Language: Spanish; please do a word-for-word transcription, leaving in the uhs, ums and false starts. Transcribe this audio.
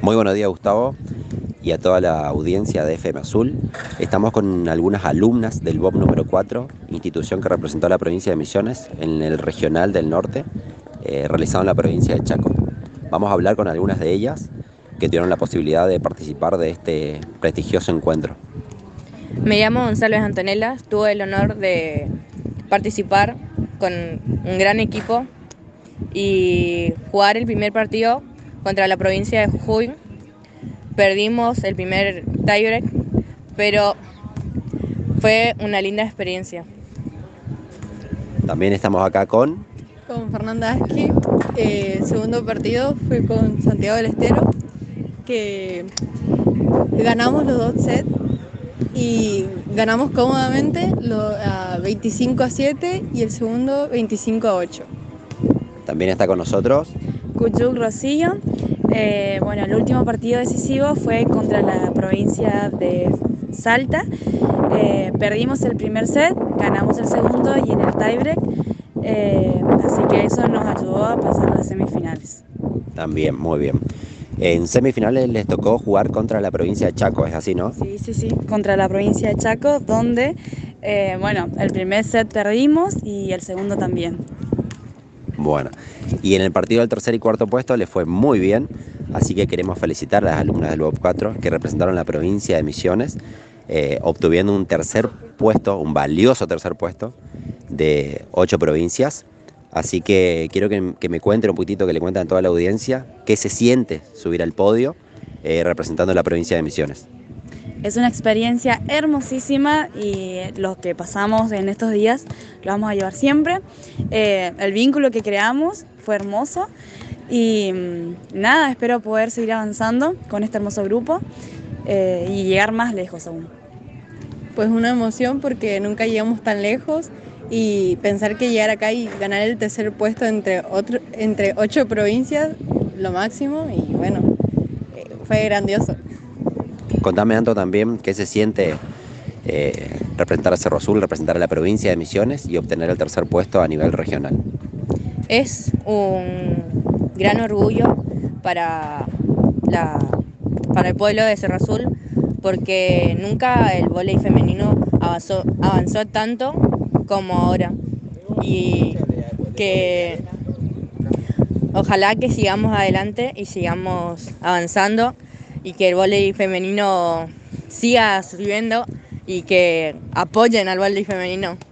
Muy buenos días, Gustavo, y a toda la audiencia de F M Azul. Estamos con algunas alumnas del B O P número cuatro, institución que representó a la provincia de Misiones en el regional del norte, eh, realizado en la provincia de Chaco. Vamos a hablar con algunas de ellas que tuvieron la posibilidad de participar de este prestigioso encuentro. Me llamo González Antonella, tuve el honor de participar con un gran equipo y jugar el primer partido contra la provincia de Jujuy. Perdimos el primer tiebreak, pero fue una linda experiencia. También estamos acá con... Con Fernanda Asqui. Eh, el segundo partido fue con Santiago del Estero, que ganamos los dos sets y ganamos cómodamente lo, a veinticinco a siete y el segundo veinticinco a ocho. También está con nosotros Cuchuk Rosillo. Eh, bueno, el último partido decisivo fue contra la provincia de Salta. Eh, perdimos el primer set, ganamos el segundo y en el tiebreak. Eh, así que eso nos ayudó a pasar a las semifinales. También, muy bien. En semifinales les tocó jugar contra la provincia de Chaco, ¿es así, no? Sí, sí, sí, contra la provincia de Chaco, donde, eh, bueno, el primer set perdimos y el segundo también. Bueno, y en el partido del tercer y cuarto puesto les fue muy bien, así que queremos felicitar a las alumnas del B O P cuatro que representaron la provincia de Misiones, eh, obtuviendo un tercer puesto, un valioso tercer puesto de ocho provincias. Así que quiero que, que me cuenten un poquitito, que le cuenten a toda la audiencia qué se siente subir al podio eh, representando la provincia de Misiones. Es una experiencia hermosísima y lo que pasamos en estos días lo vamos a llevar siempre. Eh, el vínculo que creamos fue hermoso y nada, espero poder seguir avanzando con este hermoso grupo eh, y llegar más lejos aún. Pues una emoción porque nunca llegamos tan lejos y pensar que llegar acá y ganar el tercer puesto entre, otro, entre ocho provincias, lo máximo, y bueno, eh, fue grandioso. Contame, Anto, también qué se siente eh, representar a Cerro Azul, representar a la provincia de Misiones y obtener el tercer puesto a nivel regional. Es un gran orgullo para, la, para el pueblo de Cerro Azul, porque nunca el vóley femenino avanzó, avanzó tanto como ahora, y que ojalá que sigamos adelante y sigamos avanzando y que el vóley femenino siga subiendo y que apoyen al vóley femenino.